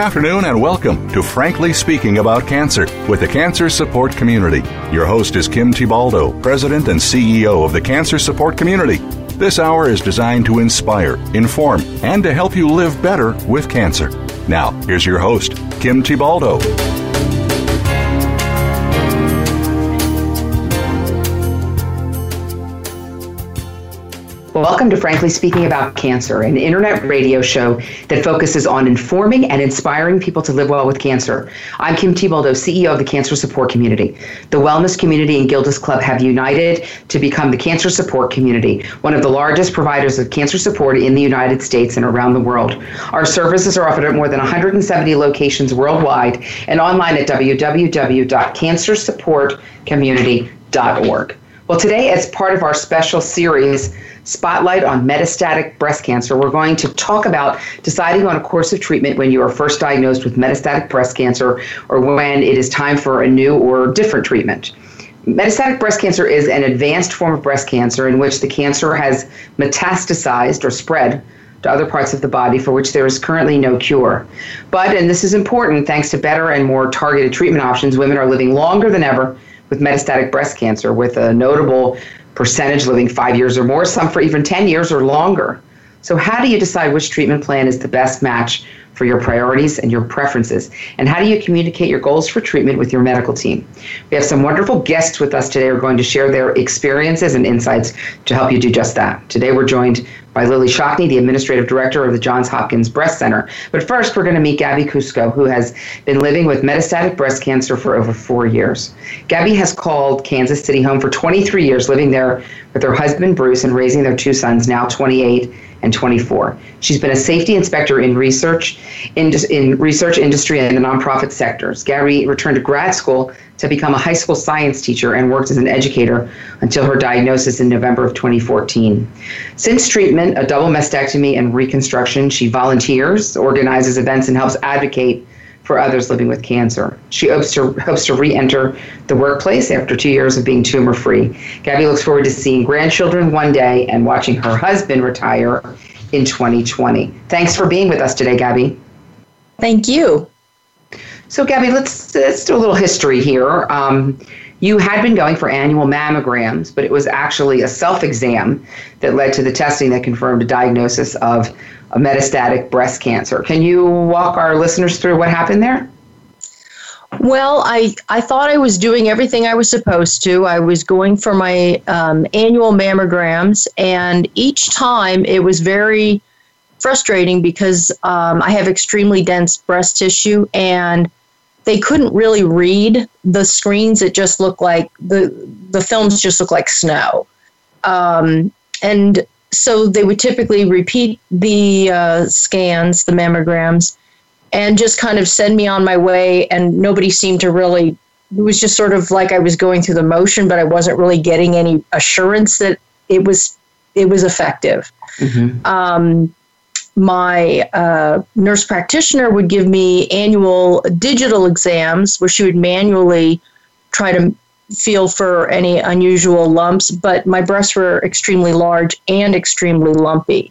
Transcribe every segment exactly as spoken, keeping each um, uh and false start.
afternoon and welcome to Frankly Speaking About Cancer with the Cancer Support Community. Your host is Kim Tibaldo, President and C E O of the Cancer Support Community. This hour is designed to inspire, inform, and to help you live better with cancer. Now, here's your host, Kim Tibaldo. Welcome to Frankly Speaking About Cancer, an internet radio show that focuses on informing and inspiring people to live well with cancer. I'm Kim Tibaldo, C E O of the Cancer Support Community. The wellness community and Gilda's Club have united to become the Cancer Support Community, one of the largest providers of cancer support in the United States and around the world. Our services are offered at more than one hundred seventy locations worldwide and online at w w w dot cancer support community dot org. Well, today, as part of our special series, Spotlight on Metastatic Breast Cancer, we're going to talk about deciding on a course of treatment when you are first diagnosed with metastatic breast cancer or when it is time for a new or different treatment. Metastatic breast cancer is an advanced form of breast cancer in which the cancer has metastasized or spread to other parts of the body for which there is currently no cure. But, and this is important, thanks to better and more targeted treatment options, women are living longer than ever with metastatic breast cancer, with a notable percentage living five years or more, some for even ten years or longer. So how do you decide which treatment plan is the best match for your priorities and your preferences? And how do you communicate your goals for treatment with your medical team? We have some wonderful guests with us today who are going to share their experiences and insights to help you do just that. Today we're joined by Lily Shockney, the Administrative Director of the Johns Hopkins Breast Center. But first, we're going to meet Gabby Cusco, who has been living with metastatic breast cancer for over four years. Gabby has called Kansas City home for twenty-three years, living there with her husband, Bruce, and raising their two sons, now twenty-eight and twenty-four. She's been a safety inspector in research, in, in research industry and the nonprofit sectors. Gabby returned to grad school to become a high school science teacher and worked as an educator until her diagnosis in November of twenty fourteen. Since treatment, a double mastectomy and reconstruction, she volunteers, organizes events, and helps advocate for others living with cancer. She hopes to, hopes to re-enter the workplace after two years of being tumor-free. Gabby looks forward to seeing grandchildren one day and watching her husband retire in twenty twenty. Thanks for being with us today, Gabby. Thank you. So, Gabby, let's, let's do a little history here. Um, you had been going for annual mammograms, but it was actually a self-exam that led to the testing that confirmed a diagnosis of a metastatic breast cancer. Can you walk our listeners through what happened there? Well, I, I thought I was doing everything I was supposed to. I was going for my um, annual mammograms, and each time it was very frustrating because um, I have extremely dense breast tissue, and they couldn't really read the screens. It just looked like, the, the films just looked like snow. Um, and so they would typically repeat the uh, scans, the mammograms, and just kind of send me on my way, and nobody seemed to really, it was just sort of like I was going through the motion, but I wasn't really getting any assurance that it was it was effective. Mm-hmm. Um, my uh, nurse practitioner would give me annual digital exams where she would manually try to feel for any unusual lumps, but my breasts were extremely large and extremely lumpy.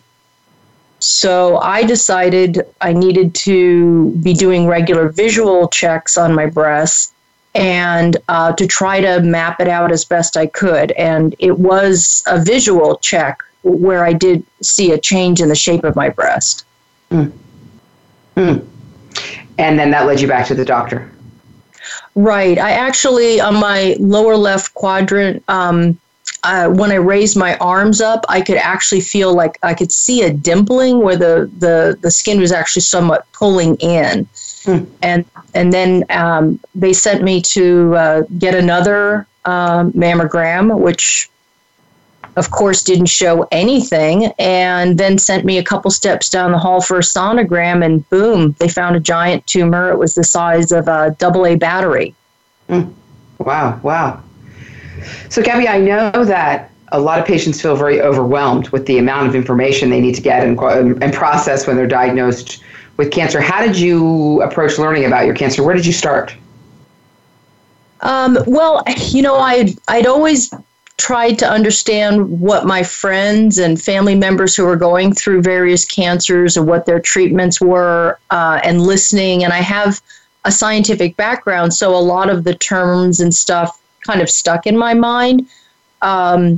So I decided I needed to be doing regular visual checks on my breasts and uh, to try to map it out as best I could. And it was a visual check where I did see a change in the shape of my breast. Mm. Mm. And then that led you back to the doctor. Right. I actually, on my lower left quadrant, um, uh, when I raised my arms up, I could actually feel like I could see a dimpling where the, the, the skin was actually somewhat pulling in. Mm. And and then um, they sent me to uh, get another uh, mammogram, which of course didn't show anything, and then sent me a couple steps down the hall for a sonogram, and boom, they found a giant tumor. It was the size of a double A battery. Mm. Wow, wow. So, Gabby, I know that a lot of patients feel very overwhelmed with the amount of information they need to get and, and process when they're diagnosed with cancer. How did you approach learning about your cancer? Where did you start? Um, well, you know, I'd, I'd always tried to understand what my friends and family members who were going through various cancers and what their treatments were, uh, and listening. And I have a scientific background, so a lot of the terms and stuff kind of stuck in my mind. Um,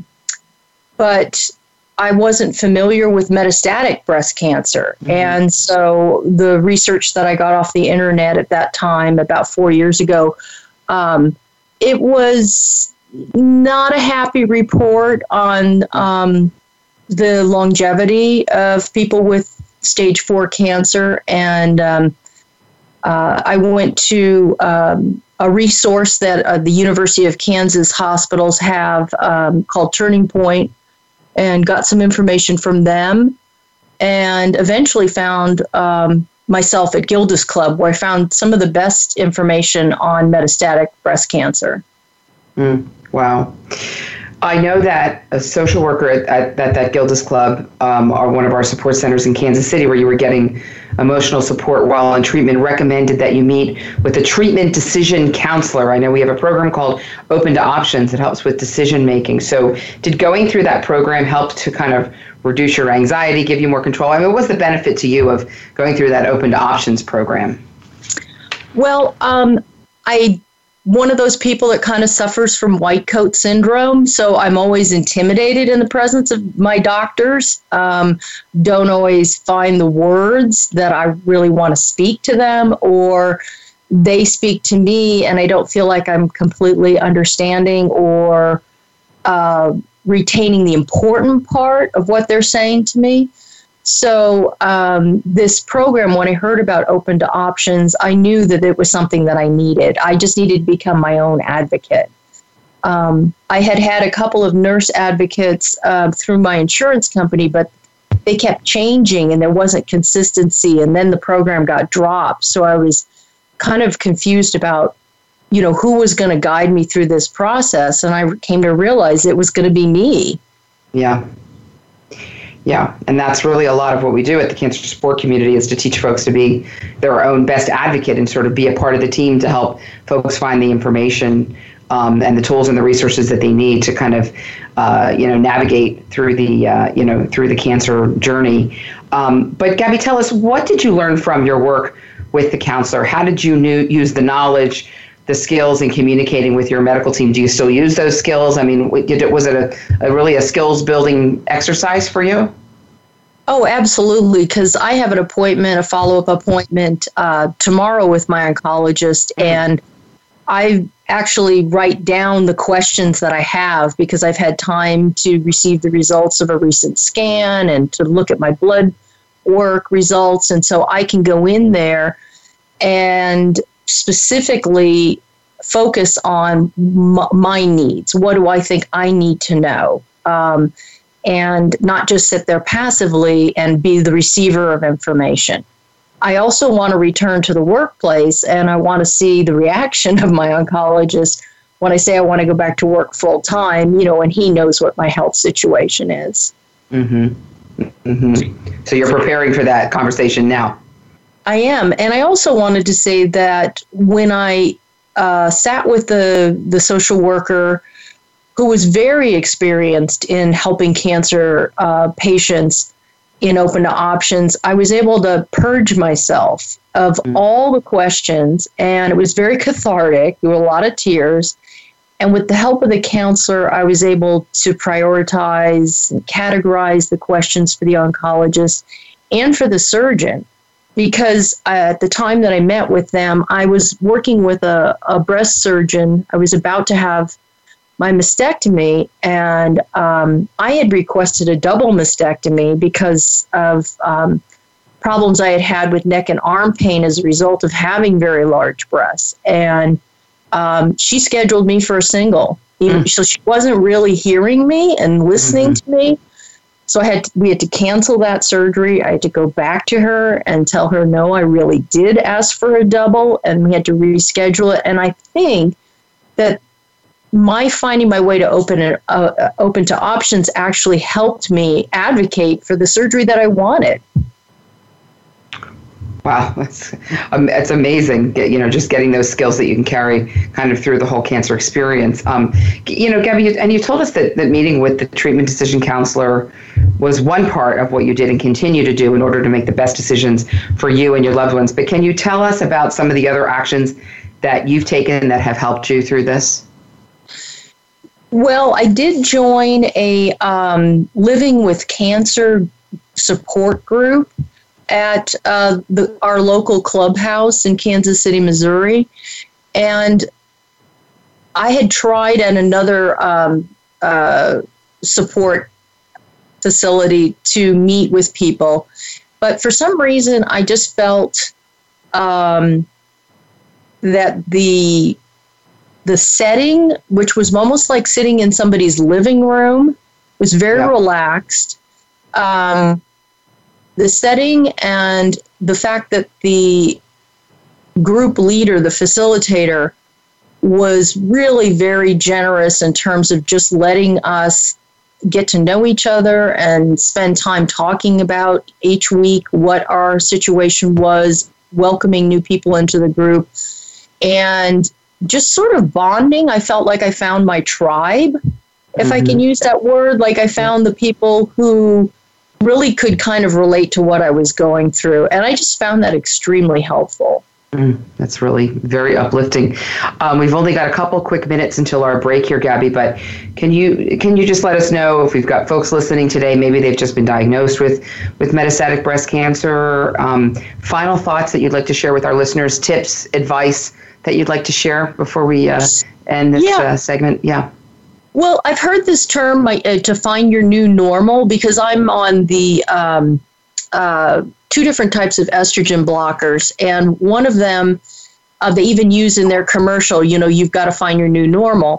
but I wasn't familiar with metastatic breast cancer. Mm-hmm. And so the research that I got off the internet at that time, about four years ago, um, it was not a happy report on um, the longevity of people with stage four cancer. And um, uh, I went to um, a resource that uh, the University of Kansas hospitals have um, called Turning Point, and got some information from them, and eventually found um, myself at Gilda's Club, where I found some of the best information on metastatic breast cancer. Mm, wow. I know that a social worker at, at, at that Gilda's Club, um, or one of our support centers in Kansas City, where you were getting emotional support while on treatment, recommended that you meet with a treatment decision counselor. I know we have a program called Open to Options that helps with decision making. So did going through that program help to kind of reduce your anxiety, give you more control? I mean, what was the benefit to you of going through that Open to Options program? Well, um, I one of those people that kind of suffers from white coat syndrome. So I'm always intimidated in the presence of my doctors. Um, don't always find the words that I really want to speak to them, or they speak to me and I don't feel like I'm completely understanding or uh, retaining the important part of what they're saying to me. So um, this program, when I heard about Open to Options, I knew that it was something that I needed. I just needed to become my own advocate. Um, I had had a couple of nurse advocates uh, through my insurance company, but they kept changing and there wasn't consistency. And then the program got dropped. So I was kind of confused about, you know, who was going to guide me through this process. And I came to realize it was going to be me. Yeah. Yeah, and that's really a lot of what we do at the cancer support community, is to teach folks to be their own best advocate and sort of be a part of the team to help folks find the information um, and the tools and the resources that they need to kind of, uh, you know, navigate through the, uh, you know, through the cancer journey. Um, but Gabby, tell us, what did you learn from your work with the counselor? How did you new, use the knowledge, the skills in communicating with your medical team? Do you still use those skills? I mean, was it a, a really a skills building exercise for you? Oh, absolutely. Because I have an appointment, a follow-up appointment uh, tomorrow with my oncologist, mm-hmm. and I actually write down the questions that I have because I've had time to receive the results of a recent scan and to look at my blood work results. And so I can go in there and specifically focus on m- my needs. What do I think I need to know? Um, and not just sit there passively and be the receiver of information. I also want to return to the workplace, and I want to see the reaction of my oncologist when I say I want to go back to work full time, you know, and he knows what my health situation is. Mm-hmm. Mm-hmm. So you're preparing for that conversation now. I am. And I also wanted to say that when I uh, sat with the, the social worker who was very experienced in helping cancer uh, patients in Open to Options, I was able to purge myself of mm. all the questions, and it was very cathartic. There were a lot of tears. And with the help of the counselor, I was able to prioritize and categorize the questions for the oncologist and for the surgeon. Because at the time that I met with them, I was working with a, a breast surgeon. I was about to have my mastectomy, and um, I had requested a double mastectomy because of um, problems I had had with neck and arm pain as a result of having very large breasts. And um, she scheduled me for a single. Even, mm. So she wasn't really hearing me and listening mm-hmm. to me. So I had to, we had to cancel that surgery. I had to go back to her and tell her, no, I really did ask for a double, and we had to reschedule it. And I think that my finding my way to open it, uh, open to options actually helped me advocate for the surgery that I wanted. Wow, that's um, it's amazing. You know, just getting those skills that you can carry kind of through the whole cancer experience. Um, you know, Gabby, you, and you told us that, that meeting with the treatment decision counselor was one part of what you did and continue to do in order to make the best decisions for you and your loved ones. But can you tell us about some of the other actions that you've taken that have helped you through this? Well, I did join a um, Living with Cancer support group at uh, the, our local clubhouse in Kansas City, Missouri. And I had tried at another um, uh, support facility to meet with people. But for some reason, I just felt um, that the the setting, which was almost like sitting in somebody's living room, was very yeah. relaxed. Um, the setting and the fact that the group leader, the facilitator, was really very generous in terms of just letting us get to know each other and spend time talking about each week what our situation was, welcoming new people into the group, and just sort of bonding. I felt like I found my tribe, if mm-hmm. I can use that word. Like I found the people who really could kind of relate to what I was going through. And I just found that extremely helpful. Mm, that's really very uplifting. Um, we've only got a couple quick minutes until our break here, Gabby, but can you can you just let us know if we've got folks listening today, maybe they've just been diagnosed with, with metastatic breast cancer, um, final thoughts that you'd like to share with our listeners, tips, advice that you'd like to share before we uh, end this yeah. uh, segment? Yeah. Well, I've heard this term, my, uh, to find your new normal, because I'm on the um, uh, two different types of estrogen blockers. And one of them, uh, they even use in their commercial, you know, you've got to find your new normal.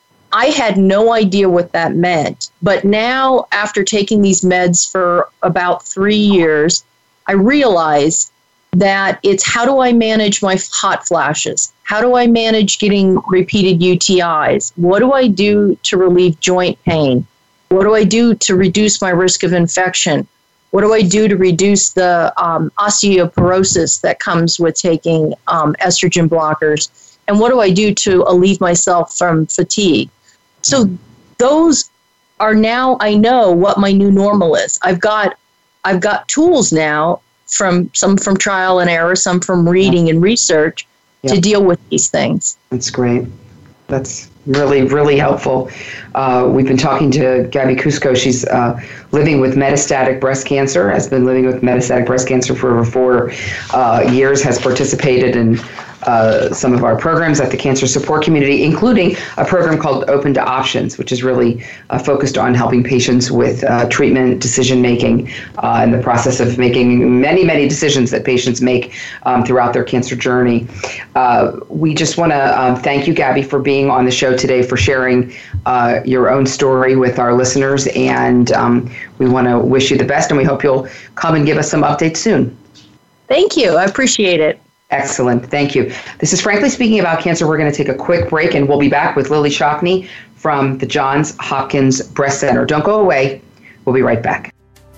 I had no idea what that meant. But now, after taking these meds for about three years, I realize that it's how do I manage my hot flashes? How do I manage getting repeated U T Is? What do I do to relieve joint pain? What do I do to reduce my risk of infection? What do I do to reduce the um, osteoporosis that comes with taking um, estrogen blockers? And what do I do to alleviate myself from fatigue? So those are now, I know what my new normal is. I've got, I've got tools now, from some from trial and error, some from reading and research, yeah. to deal with these things. That's great. That's really, really helpful. Uh, we've been talking to Gabby Cusco. She's uh, living with metastatic breast cancer, has been living with metastatic breast cancer for over four uh, years, has participated in uh, some of our programs at the Cancer Support Community, including a program called Open to Options, which is really uh, focused on helping patients with uh, treatment decision-making uh, in the process of making many, many decisions that patients make um, throughout their cancer journey. Uh, we just want to um, thank you, Gabby, for being on the show today, for sharing uh, your own story with our listeners, and um, we want to wish you the best, and we hope you'll come and give us some updates soon. Thank you. I appreciate it. Excellent. Thank you. This is Frankly Speaking About Cancer. We're going to take a quick break, and we'll be back with Lily Shockney from the Johns Hopkins Breast Center. Don't go away. We'll be right back.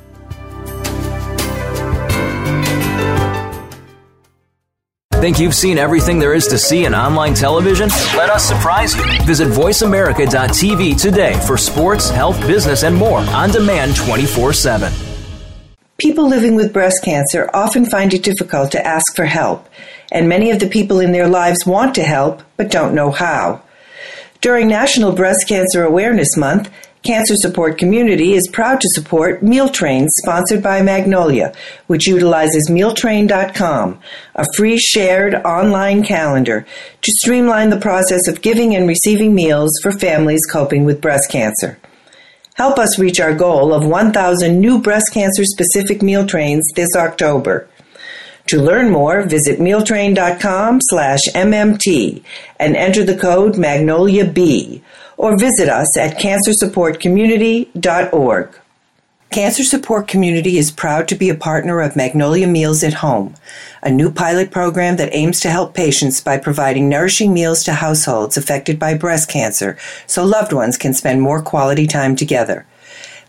Think you've seen everything there is to see in online television? Let us surprise you. Visit voice america dot t v today for sports, health, business, and more on demand twenty-four seven. People living with breast cancer often find it difficult to ask for help, and many of the people in their lives want to help but don't know how. During National Breast Cancer Awareness Month, Cancer Support Community is proud to support Meal Train, sponsored by Magnolia, which utilizes meal train dot com, a free shared online calendar to streamline the process of giving and receiving meals for families coping with breast cancer. Help us reach our goal of one thousand new breast cancer-specific meal trains this October. To learn more, visit meal train dot com slash M M T and enter the code Magnolia B, or visit us at cancer support community dot org. Cancer Support Community is proud to be a partner of Magnolia Meals at Home, a new pilot program that aims to help patients by providing nourishing meals to households affected by breast cancer so loved ones can spend more quality time together.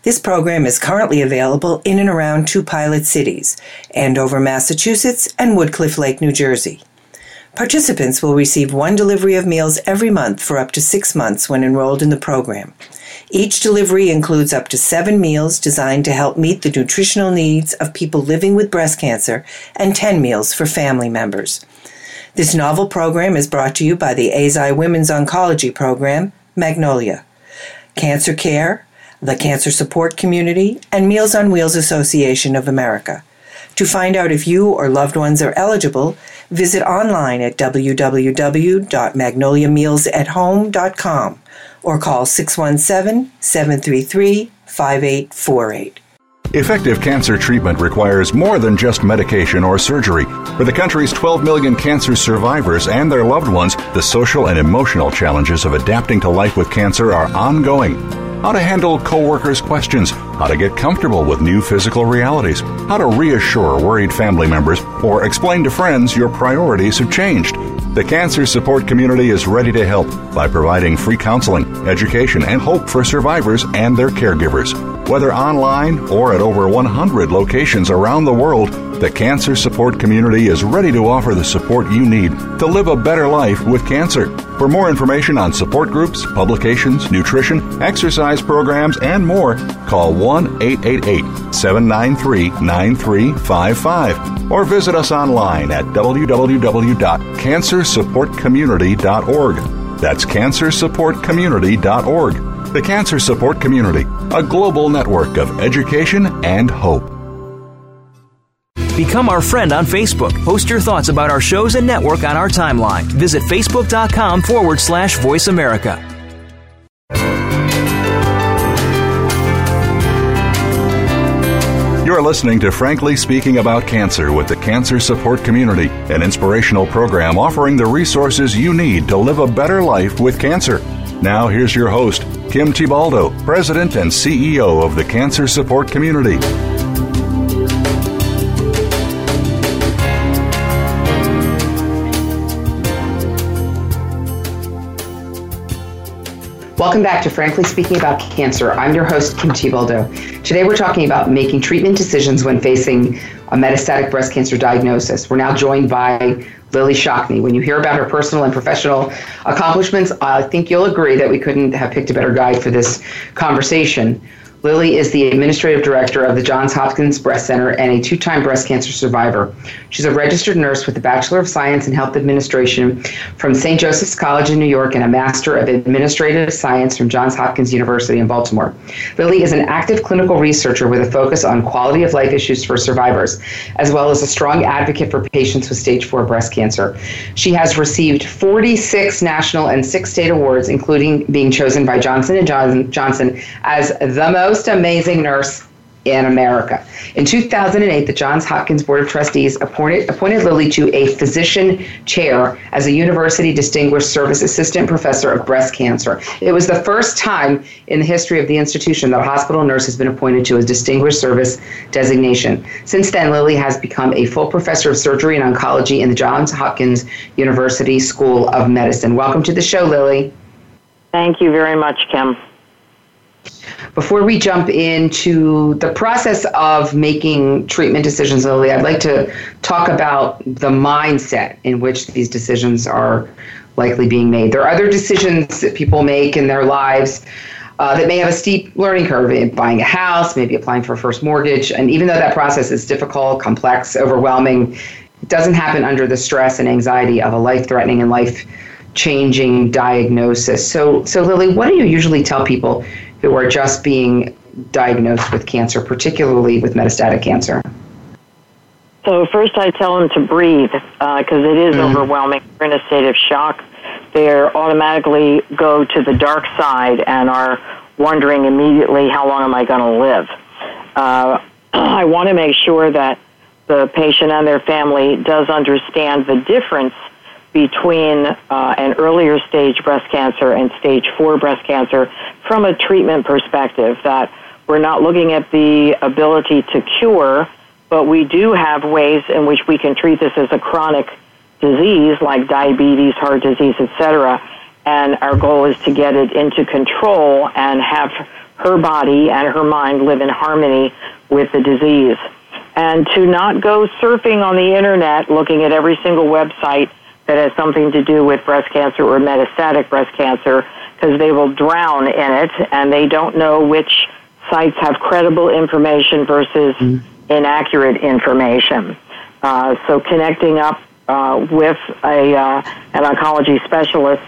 This program is currently available in and around two pilot cities, Andover, Massachusetts, and Woodcliff Lake, New Jersey. Participants will receive one delivery of meals every month for up to six months when enrolled in the program. Each delivery includes up to seven meals designed to help meet the nutritional needs of people living with breast cancer and ten meals for family members. This novel program is brought to you by the A Z I Women's Oncology Program, Magnolia, Cancer Care, the Cancer Support Community, and Meals on Wheels Association of America. To find out if you or loved ones are eligible, visit online at w w w dot magnolia meals at home dot com or call six one seven, seven three three, five eight four eight. Effective cancer treatment requires more than just medication or surgery. For the country's twelve million cancer survivors and their loved ones, the social and emotional challenges of adapting to life with cancer are ongoing. How to handle coworkers' questions, how to get comfortable with new physical realities, how to reassure worried family members, or explain to friends your priorities have changed. The Cancer Support Community is ready to help by providing free counseling, education, and hope for survivors and their caregivers. Whether online or at over one hundred locations around the world, the Cancer Support Community is ready to offer the support you need to live a better life with cancer. For more information on support groups, publications, nutrition, exercise programs, and more, call one eight eight eight, seven nine three, nine three five five or visit us online at w w w dot cancer support community dot org. That's cancer support community dot org. The Cancer Support Community, a global network of education and hope. Become our friend on Facebook. Post your thoughts about our shows and network on our timeline. Visit facebook.com forward slash Voice America. You're listening to Frankly Speaking About Cancer with the Cancer Support Community, an inspirational program offering the resources you need to live a better life with cancer. Now here's your host, Kim Tibaldo, President and C E O of the Cancer Support Community. Welcome back to Frankly Speaking About Cancer. I'm your host, Kim Tibaldo. Today we're talking about making treatment decisions when facing a metastatic breast cancer diagnosis. We're now joined by Lily Shockney. When you hear about her personal and professional accomplishments, I think you'll agree that we couldn't have picked a better guide for this conversation. Lily is the administrative director of the Johns Hopkins Breast Center and a two-time breast cancer survivor. She's a registered nurse with a Bachelor of Science in Health Administration from Saint Joseph's College in New York and a Master of Administrative Science from Johns Hopkins University in Baltimore. Lily is an active clinical researcher with a focus on quality of life issues for survivors, as well as a strong advocate for patients with stage four breast cancer. She has received forty-six national and six state awards, including being chosen by Johnson and Johnson as the most most amazing nurse in America. In two thousand eight, the Johns Hopkins Board of Trustees appointed, appointed Lily to a physician chair as a University Distinguished Service Assistant Professor of Breast Cancer. It was the first time in the history of the institution that a hospital nurse has been appointed to a Distinguished Service designation. Since then, Lily has become a full professor of surgery and oncology in the Johns Hopkins University School of Medicine. Welcome to the show, Lily. Thank you very much, Kim. Before we jump into the process of making treatment decisions, Lily, I'd like to talk about the mindset in which these decisions are likely being made. There are other decisions that people make in their lives uh, that may have a steep learning curve, in buying a house, maybe applying for a first mortgage. And even though that process is difficult, complex, overwhelming, it doesn't happen under the stress and anxiety of a life-threatening and life-changing diagnosis. So, so Lily, what do you usually tell people who are just being diagnosed with cancer, particularly with metastatic cancer? So first I tell them to breathe, because uh, it is mm-hmm. overwhelming. They're in a state of shock. They automatically go to the dark side and are wondering immediately, how long am I going to live? Uh, I want to make sure that the patient and their family does understand the difference between uh, an earlier stage breast cancer and stage four breast cancer from a treatment perspective, that we're not looking at the ability to cure, but we do have ways in which we can treat this as a chronic disease like diabetes, heart disease, et cetera, and our goal is to get it into control and have her body and her mind live in harmony with the disease. And to not go surfing on the internet looking at every single website that has something to do with breast cancer or metastatic breast cancer, because they will drown in it and they don't know which sites have credible information versus mm. inaccurate information. Uh, so connecting up uh, with a uh, an oncology specialist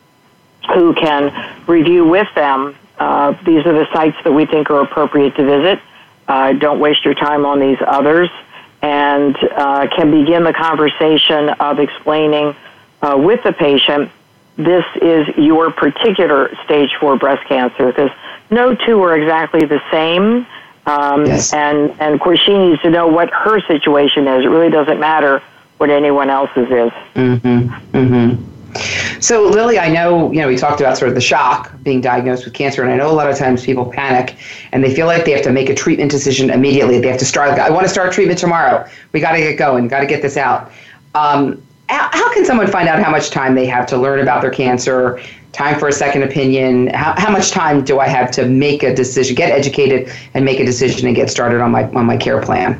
who can review with them, uh, these are the sites that we think are appropriate to visit. Uh, don't waste your time on these others, and uh, can begin the conversation of explaining uh, with the patient, this is your particular stage four breast cancer, because no two are exactly the same. Um, yes. and, and of course she needs to know what her situation is. It really doesn't matter what anyone else's is. Mm-hmm. Mm-hmm. So, Lily, I know, you know, we talked about sort of the shock being diagnosed with cancer, and I know a lot of times people panic and they feel like they have to make a treatment decision immediately. They have to start, I want to start treatment tomorrow. We got to get going, got to get this out. Um, how, how can someone find out how much time they have to learn about their cancer, time for a second opinion? How, how much time do I have to make a decision, get educated and make a decision and get started on my on my care plan?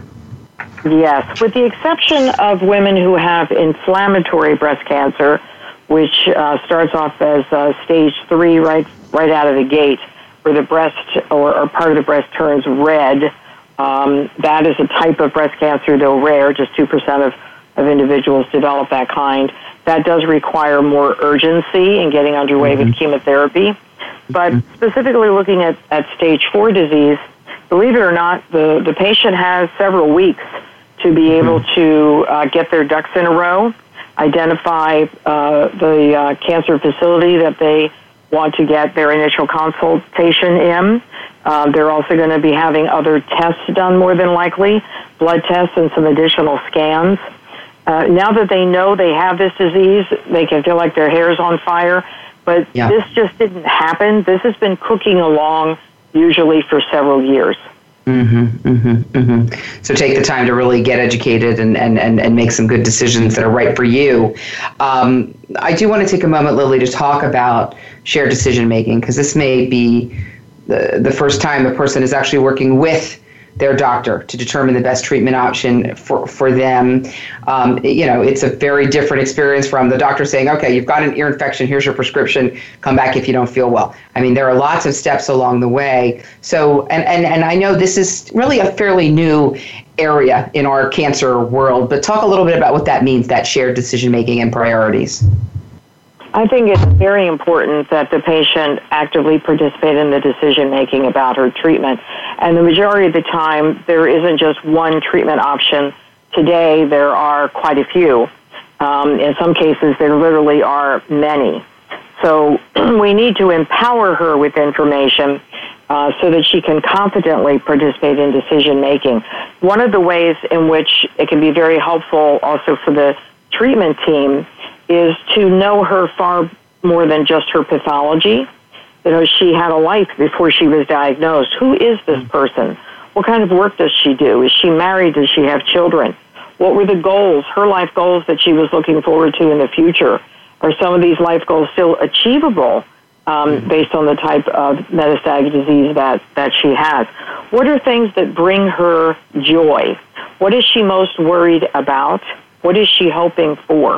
Yes, with the exception of women who have inflammatory breast cancer, which uh, starts off as uh, stage three right right out of the gate, where the breast or, or part of the breast turns red. Um, that is a type of breast cancer, though rare. Just two percent of, of individuals develop that kind. That does require more urgency in getting underway mm-hmm. with chemotherapy. But mm-hmm. specifically looking at, at stage four disease, believe it or not, the, the patient has several weeks to be able mm-hmm. to uh, get their ducks in a row, identify uh, the uh, cancer facility that they want to get their initial consultation in. Uh, they're also going to be having other tests done, more than likely, blood tests and some additional scans. Uh, now that they know they have this disease, they can feel like their hair is on fire, but yeah. this just didn't happen. This has been cooking along usually for several years. Mm-hmm, mm-hmm, mm-hmm. So take the time to really get educated and, and, and, and make some good decisions that are right for you. Um, I do want to take a moment, Lily, to talk about shared decision making, because this may be the, the first time a person is actually working with their doctor to determine the best treatment option for, for them. Um, you know, it's a very different experience from the doctor saying, okay, you've got an ear infection, here's your prescription, come back if you don't feel well. I mean, there are lots of steps along the way. So, and, and, and I know this is really a fairly new area in our cancer world, but talk a little bit about what that means, that shared decision-making and priorities. I think it's very important that the patient actively participate in the decision-making about her treatment. And the majority of the time, there isn't just one treatment option. Today, there are quite a few. Um, in some cases, there literally are many. So we need to empower her with information uh, so that she can confidently participate in decision-making. One of the ways in which it can be very helpful also for the treatment team is to know her far more than just her pathology. You know, she had a life before she was diagnosed. Who is this person? What kind of work does she do? Is she married? Does she have children? What were the goals, her life goals that she was looking forward to in the future? Are some of these life goals still achievable um, based on the type of metastatic disease that, that she has? What are things that bring her joy? What is she most worried about? What is she hoping for?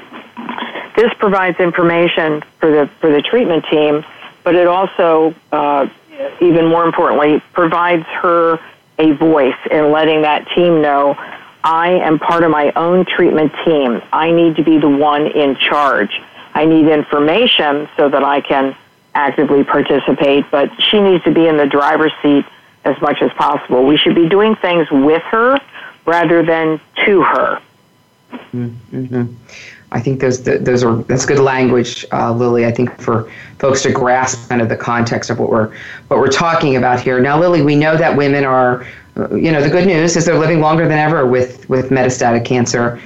This provides information for the for the treatment team, but it also, uh, even more importantly, provides her a voice in letting that team know, I am part of my own treatment team. I need to be the one in charge. I need information so that I can actively participate, but she needs to be in the driver's seat as much as possible. We should be doing things with her rather than to her. Mm-hmm. I think those those are that's good language, uh, Lily. I think for folks to grasp kind of the context of what we're what we're talking about here. Now, Lily, we know that women are, you know, the good news is they're living longer than ever with with metastatic cancer,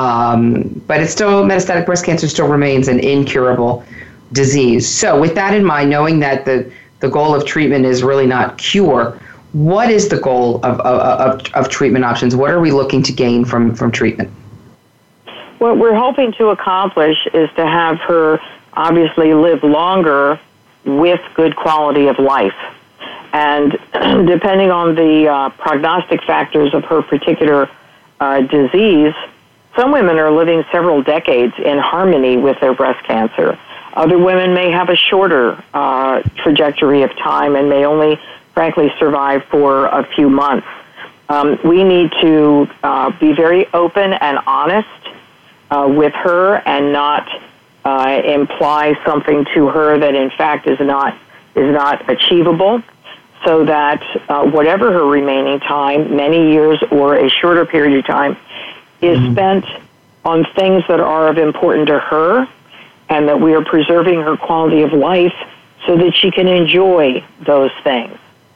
um, but it's still metastatic breast cancer still remains an incurable disease. So, with that in mind, knowing that the the goal of treatment is really not cure, what is the goal of of, of, of treatment options? What are we looking to gain from from treatment? What we're hoping to accomplish is to have her obviously live longer with good quality of life. And depending on the uh, prognostic factors of her particular uh, disease, some women are living several decades in harmony with their breast cancer. Other women may have a shorter uh, trajectory of time and may only, frankly, survive for a few months. Um, we need to uh, be very open and honest uh, with her and not uh, imply something to her that, in fact, is not is not achievable, so that uh, whatever her remaining time, many years or a shorter period of time, is mm-hmm. spent on things that are of importance to her, and that we are preserving her quality of life so that she can enjoy those things.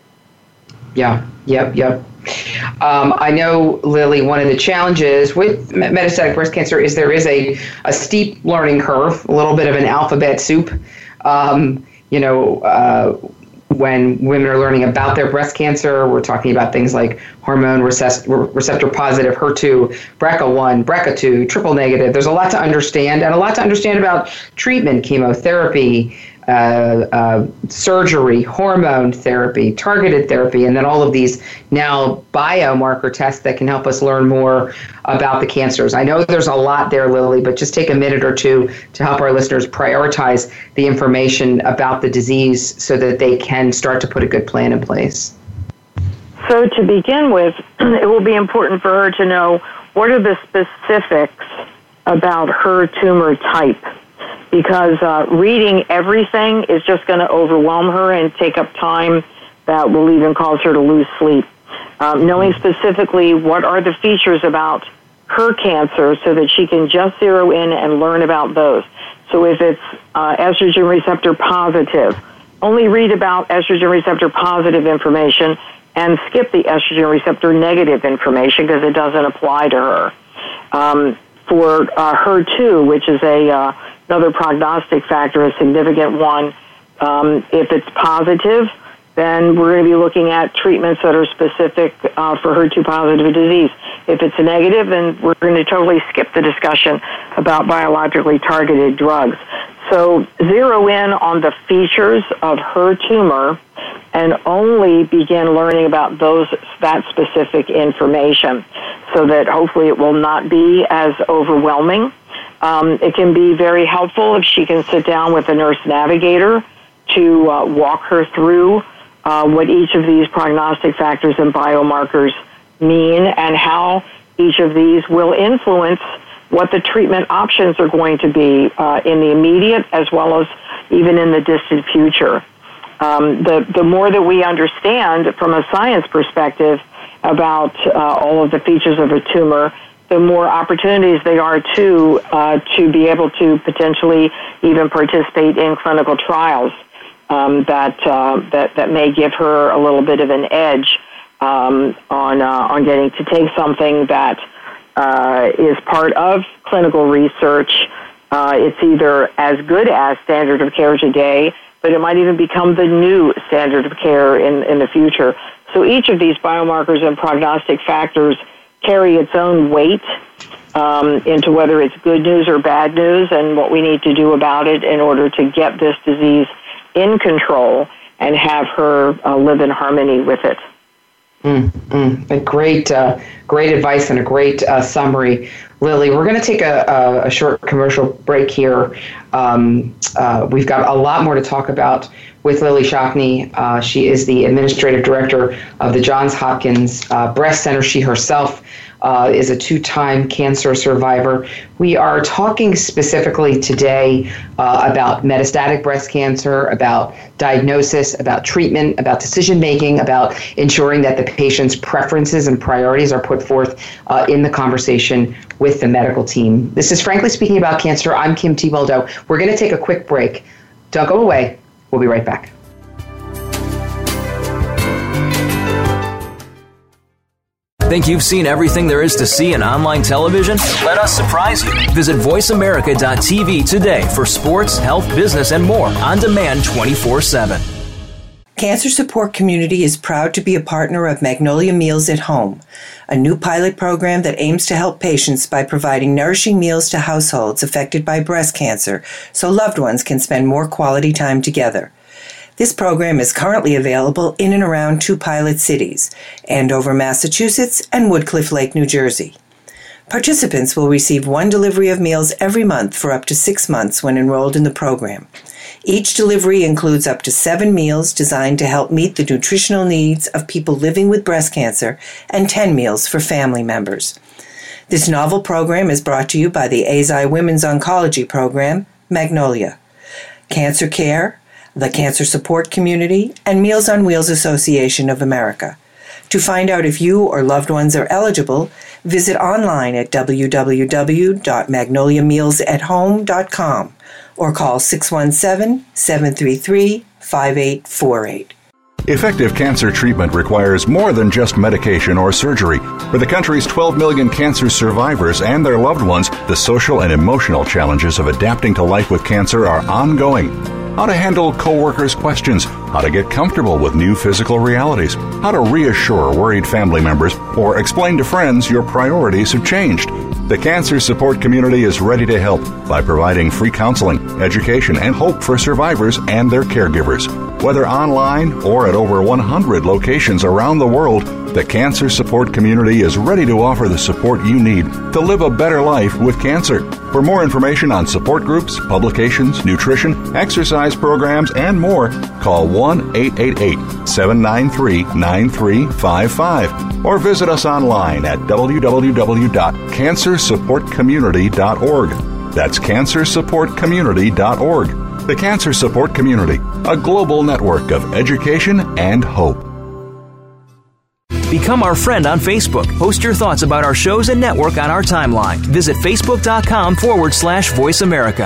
Yeah, yep, yep. Um, I know, Lily, one of the challenges with metastatic breast cancer is there is a, a steep learning curve, a little bit of an alphabet soup. Um, you know, uh, when women are learning about their breast cancer, we're talking about things like hormone receptor positive, H E R two, B R C A one, B R C A two, triple negative. There's a lot to understand, and a lot to understand about treatment, chemotherapy, uh, uh, surgery, hormone therapy, targeted therapy, and then all of these now biomarker tests that can help us learn more about the cancers. I know there's a lot there, Lily, but just take a minute or two to help our listeners prioritize the information about the disease so that they can start to put a good plan in place. So to begin with, it will be important for her to know what are the specifics about her tumor type, because uh, reading everything is just going to overwhelm her and take up time that will even cause her to lose sleep. Um, knowing specifically what are the features about her cancer so that she can just zero in and learn about those. So if it's uh, estrogen receptor positive, only read about estrogen receptor positive information and skip the estrogen receptor negative information because it doesn't apply to her. Um, for uh, H E R two, which is a uh, another prognostic factor, a significant one, um, if it's positive, then we're going to be looking at treatments that are specific uh, for H E R two positive disease. If it's a negative, then we're going to totally skip the discussion about biologically targeted drugs. So zero in on the features of her tumor and only begin learning about those that specific information so that hopefully it will not be as overwhelming. Um, it can be very helpful if she can sit down with a nurse navigator to uh, walk her through uh, what each of these prognostic factors and biomarkers mean and how each of these will influence what the treatment options are going to be uh, in the immediate as well as even in the distant future. Um, the, the more that we understand from a science perspective about uh, all of the features of a tumor, the more opportunities they are to uh, to be able to potentially even participate in clinical trials um, that uh, that that may give her a little bit of an edge um, on uh, on getting to take something that uh, is part of clinical research. Uh, it's either as good as standard of care today, but it might even become the new standard of care in, in the future. So each of these biomarkers and prognostic factors carry its own weight um, into whether it's good news or bad news and what we need to do about it in order to get this disease in control and have her uh, live in harmony with it. Mm, mm, a great, uh, great advice and a great uh, summary, Lily. We're going to take a, a, a short commercial break here. Um, uh, we've got a lot more to talk about with Lily Shockney. Uh, she is the administrative director of the Johns Hopkins uh, Breast Center. She herself uh, is a two-time cancer survivor. We are talking specifically today uh, about metastatic breast cancer, about diagnosis, about treatment, about decision-making, about ensuring that the patient's preferences and priorities are put forth uh, in the conversation with the medical team. This is Frankly Speaking About Cancer. I'm Kim Thiboldeaux. We're going to take a quick break. Don't go away. We'll be right back. Think you've seen everything there is to see in online television? Let us surprise you. Visit voice america dot t v today for sports, health, business, and more on demand twenty-four seven. Cancer Support Community is proud to be a partner of Magnolia Meals at Home, a new pilot program that aims to help patients by providing nourishing meals to households affected by breast cancer so loved ones can spend more quality time together. This program is currently available in and around two pilot cities, Andover, Massachusetts, and Woodcliff Lake, New Jersey. Participants will receive one delivery of meals every month for up to six months when enrolled in the program. Each delivery includes up to seven meals designed to help meet the nutritional needs of people living with breast cancer and ten meals for family members. This novel program is brought to you by the A Z I Women's Oncology Program, Magnolia, Cancer Care, the Cancer Support Community, and Meals on Wheels Association of America. To find out if you or loved ones are eligible, visit online at w w w dot magnolia meals at home dot com or call six one seven, seven three three, five eight four eight. Effective cancer treatment requires more than just medication or surgery. For the country's twelve million cancer survivors and their loved ones, the social and emotional challenges of adapting to life with cancer are ongoing. How to handle coworkers' questions, how to get comfortable with new physical realities, how to reassure worried family members, or explain to friends your priorities have changed. The Cancer Support Community is ready to help by providing free counseling, education, and hope for survivors and their caregivers. Whether online or at over one hundred locations around the world, the Cancer Support Community is ready to offer the support you need to live a better life with cancer. For more information on support groups, publications, nutrition, exercise programs, and more, call one eight eight eight, seven nine three, nine three five five or visit us online at w w w dot cancer support community dot org. That's cancer support community dot org. The Cancer Support Community, a global network of education and hope. Become our friend on Facebook. Post your thoughts about our shows and network on our timeline. Visit facebook.com forward slash Voice America.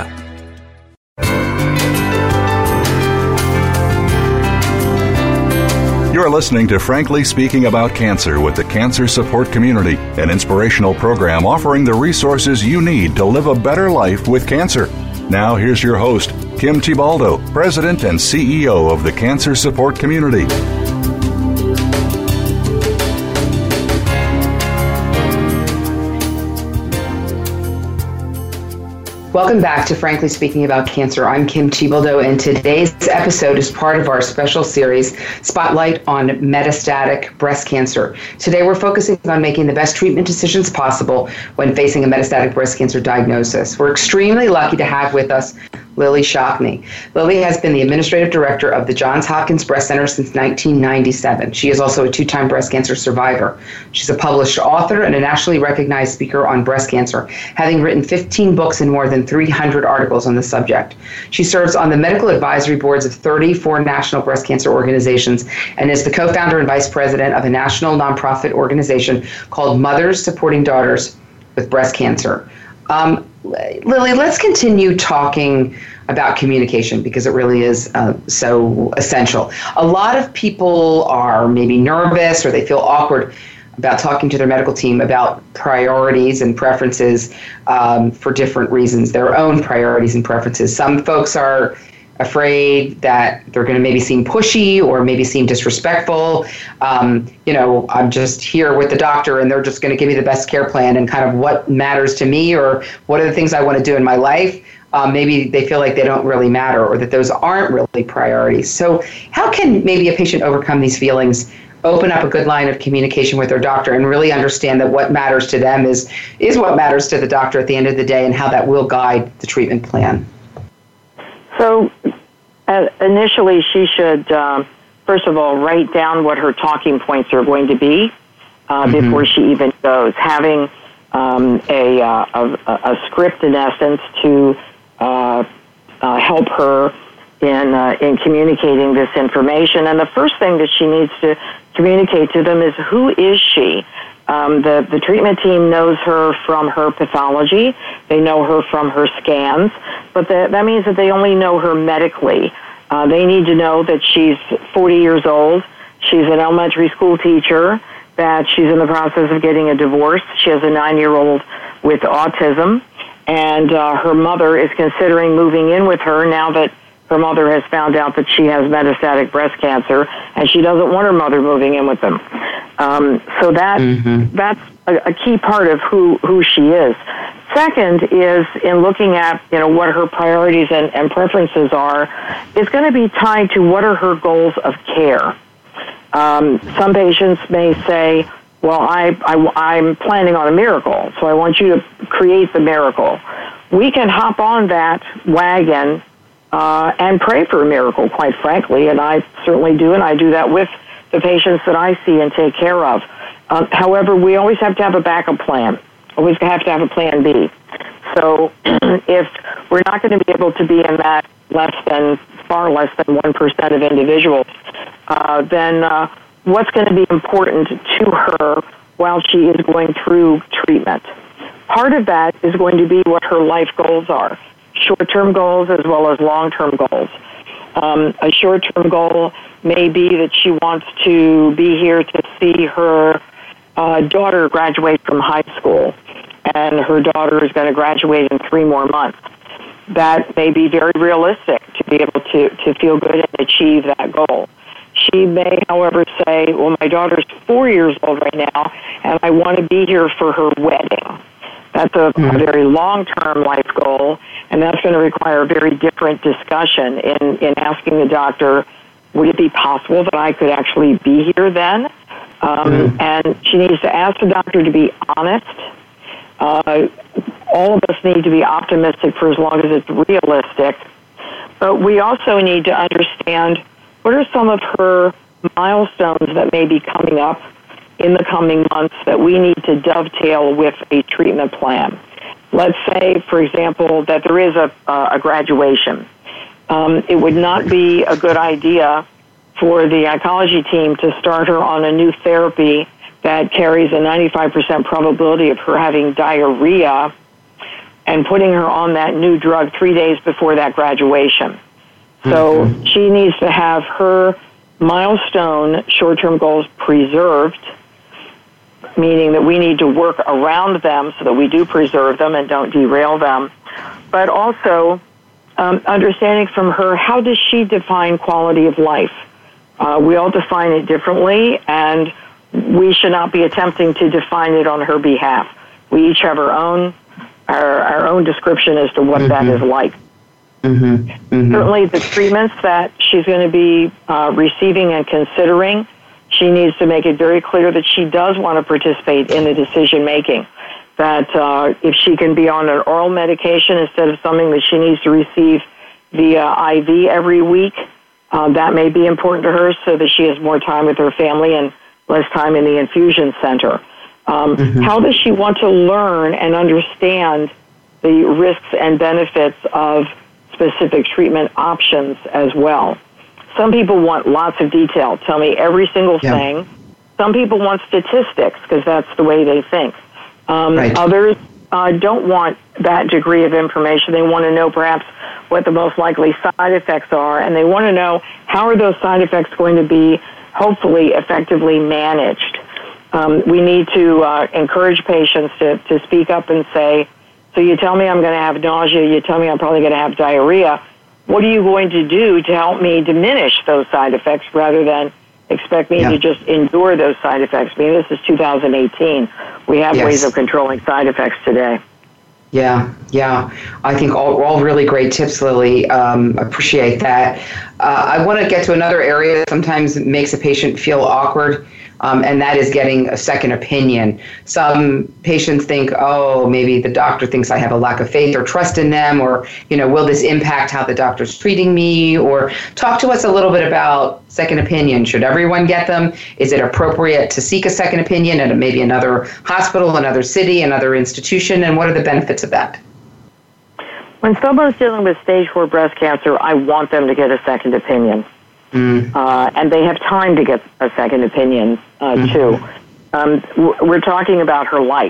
You're listening to Frankly Speaking About Cancer with the Cancer Support Community, an inspirational program offering the resources you need to live a better life with cancer. Now here's your host, Kim Thiboldeaux, President and C E O of the Cancer Support Community. Welcome back to Frankly Speaking About Cancer. I'm Kim Thiboldeaux, and today's episode is part of our special series, Spotlight on Metastatic Breast Cancer. Today we're focusing on making the best treatment decisions possible when facing a metastatic breast cancer diagnosis. We're extremely lucky to have with us Lily Shockney. Lily has been the administrative director of the Johns Hopkins Breast Center since nineteen ninety-seven. She is also a two-time breast cancer survivor. She's a published author and a nationally recognized speaker on breast cancer, having written fifteen books and more than three hundred articles on the subject. She serves on the medical advisory boards of thirty-four national breast cancer organizations and is the co-founder and vice president of a national nonprofit organization called Mothers Supporting Daughters with Breast Cancer. Um, Lily, let's continue talking about communication because it really is uh, so essential. A lot of people are maybe nervous or they feel awkward about talking to their medical team about priorities and preferences um, for different reasons, their own priorities and preferences. Some folks are afraid that they're going to maybe seem pushy or maybe seem disrespectful. Um, you know, I'm just here with the doctor and they're just going to give me the best care plan and kind of what matters to me or what are the things I want to do in my life. Um, maybe they feel like they don't really matter or that those aren't really priorities. So how can maybe a patient overcome these feelings, open up a good line of communication with their doctor and really understand that what matters to them is, is what matters to the doctor at the end of the day and how that will guide the treatment plan? So uh, initially she should, uh, first of all, write down what her talking points are going to be uh, mm-hmm. before she even goes. Having um, a, uh, a, a script, in essence, to uh, uh, help her in, uh, in communicating this information. And the first thing that she needs to communicate to them is, who is she? Um, the, the treatment team knows her from her pathology. They know her from her scans, but the, that means that they only know her medically. Uh, they need to know that she's forty years old, she's an elementary school teacher, that she's in the process of getting a divorce, she has a nine-year-old with autism, and uh, her mother is considering moving in with her now that her mother has found out that she has metastatic breast cancer, and she doesn't want her mother moving in with them. Um, so that mm-hmm. that's a, a key part of who, who she is. Second is in looking at, you know, what her priorities and, and preferences are, it's going to be tied to what are her goals of care. Um, some patients may say, well, I, I, I'm planning on a miracle, so I want you to create the miracle. We can hop on that wagon uh, and pray for a miracle, quite frankly, and I certainly do, and I do that with the patients that I see and take care of. Uh, however, we always have to have a backup plan. Always have to have a plan B. So if we're not going to be able to be in that less than, far less than one percent of individuals, uh, then uh, what's going to be important to her while she is going through treatment? Part of that is going to be what her life goals are, short-term goals as well as long-term goals. Um, a short-term goal may be that she wants to be here to see her uh, daughter graduate from high school, and her daughter is going to graduate in three more months. That may be very realistic to be able to, to feel good and achieve that goal. She may, however, say, well, my daughter's four years old right now, and I want to be here for her wedding. That's a, mm-hmm. a very long-term life goal, and that's going to require a very different discussion in, in asking the doctor, would it be possible that I could actually be here then? Um, mm-hmm. And she needs to ask the doctor to be honest. Uh, all of us need to be optimistic for as long as it's realistic. But we also need to understand what are some of her milestones that may be coming up in the coming months that we need to dovetail with a treatment plan. Let's say, for example, that there is a, uh, a graduation. Um, it would not be a good idea for the oncology team to start her on a new therapy that carries a ninety-five percent probability of her having diarrhea and putting her on that new drug three days before that graduation. So mm-hmm. she needs to have her milestone short-term goals preserved, meaning that we need to work around them so that we do preserve them and don't derail them. But also um, understanding from her, how does she define quality of life? Uh, we all define it differently, and we should not be attempting to define it on her behalf. We each have our own our, our own description as to what mm-hmm. that is like. Mm-hmm. Mm-hmm. Certainly the treatments that she's going to be uh, receiving and considering, she needs to make it very clear that she does want to participate in the decision-making, that uh, if she can be on an oral medication instead of something that she needs to receive via I V every week, uh, that may be important to her so that she has more time with her family and less time in the infusion center. Um, mm-hmm. How does she want to learn and understand the risks and benefits of specific treatment options as well? Some people want lots of detail. Tell me every single yeah. thing. Some people want statistics because that's the way they think. Um, right. Others uh, don't want that degree of information. They want to know perhaps what the most likely side effects are, and they want to know how are those side effects going to be hopefully effectively managed. Um, we need to uh, encourage patients to, to speak up and say, so you tell me I'm going to have nausea, you tell me I'm probably going to have diarrhea. What are you going to do to help me diminish those side effects rather than expect me yeah. to just endure those side effects? I mean, this is two thousand eighteen. We have yes. ways of controlling side effects today. Yeah, yeah. I think all, all really great tips, Lily. Um, appreciate that. Uh, I want to get to another area that sometimes makes a patient feel awkward. Um, and that is getting a second opinion. Some patients think, oh, maybe the doctor thinks I have a lack of faith or trust in them, or, you know, will this impact how the doctor's treating me? Or talk to us a little bit about second opinion. Should everyone get them? Is it appropriate to seek a second opinion at maybe another hospital, another city, another institution? And what are the benefits of that? When someone's dealing with stage four breast cancer, I want them to get a second opinion. Mm. Uh, and they have time to get a second opinion, uh, mm-hmm. too. Um, we're talking about her life.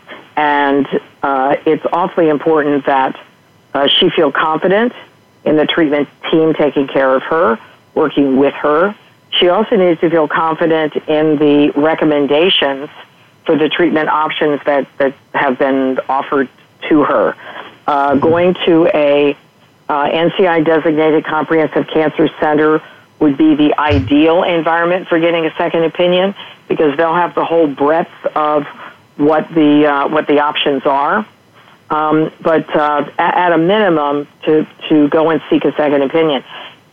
And uh, it's awfully important that uh, she feel confident in the treatment team taking care of her, working with her. She also needs to feel confident in the recommendations for the treatment options that, that have been offered to her. Uh, mm-hmm. Going to a uh, N C I designated comprehensive cancer center would be the ideal environment for getting a second opinion, because they'll have the whole breadth of what the uh, what the options are. Um, but uh, at a minimum, to, to go and seek a second opinion.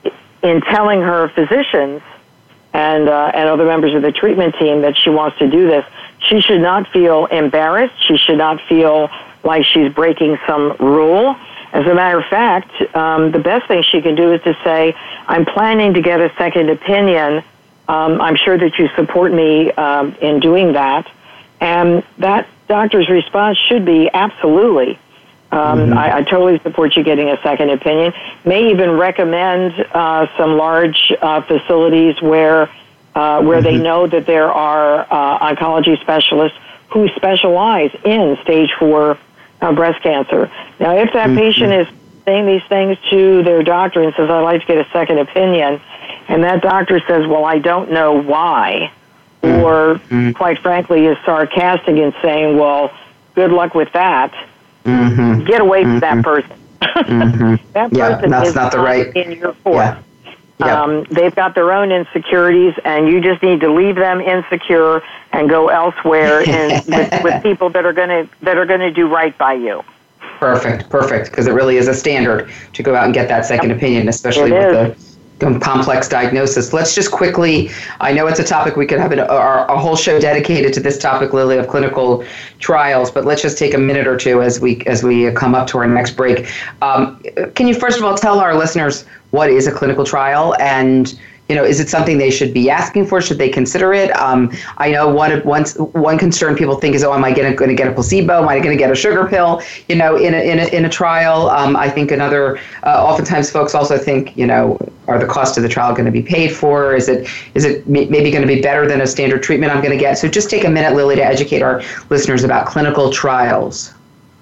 In telling her physicians and uh, and other members of the treatment team that she wants to do this, she should not feel embarrassed. She should not feel like she's breaking some rule. As a matter of fact, um, the best thing she can do is to say, I'm planning to get a second opinion. Um, I'm sure that you support me um, in doing that. And that doctor's response should be absolutely. Um, mm-hmm. I, I totally support you getting a second opinion. May even recommend uh, some large uh, facilities where uh, where mm-hmm. they know that there are uh, oncology specialists who specialize in stage four uh, breast cancer. Now, if that mm-hmm. patient is saying these things to their doctor and says, I'd like to get a second opinion, and that doctor says, well, I don't know why, mm-hmm. or mm-hmm. quite frankly is sarcastic in saying, well, good luck with that, mm-hmm. get away from mm-hmm. that person. Mm-hmm. That yeah, person that's is not the right in your court. Yeah. Yep. Um, they've got their own insecurities, and you just need to leave them insecure and go elsewhere in, with, with people that are going to that are going to do right by you. Perfect, perfect, because it really is a standard to go out and get that second yep. opinion, especially it with is. the complex diagnosis. Let's just quickly, I know it's a topic we could have a, a, a whole show dedicated to this topic, Lily, of clinical trials, but let's just take a minute or two as we as we come up to our next break. Um, can you first of all tell our listeners what is a clinical trial, and you know, is it something they should be asking for? Should they consider it? Um, I know one one one concern people think is, oh, am I going to get a placebo? Am I going to get a sugar pill? You know, in a in a, in a trial. Um, I think another. Uh, oftentimes, folks also think, you know, are the costs of the trial going to be paid for? Is it is it maybe going to be better than a standard treatment I'm going to get? So just take a minute, Lily, to educate our listeners about clinical trials.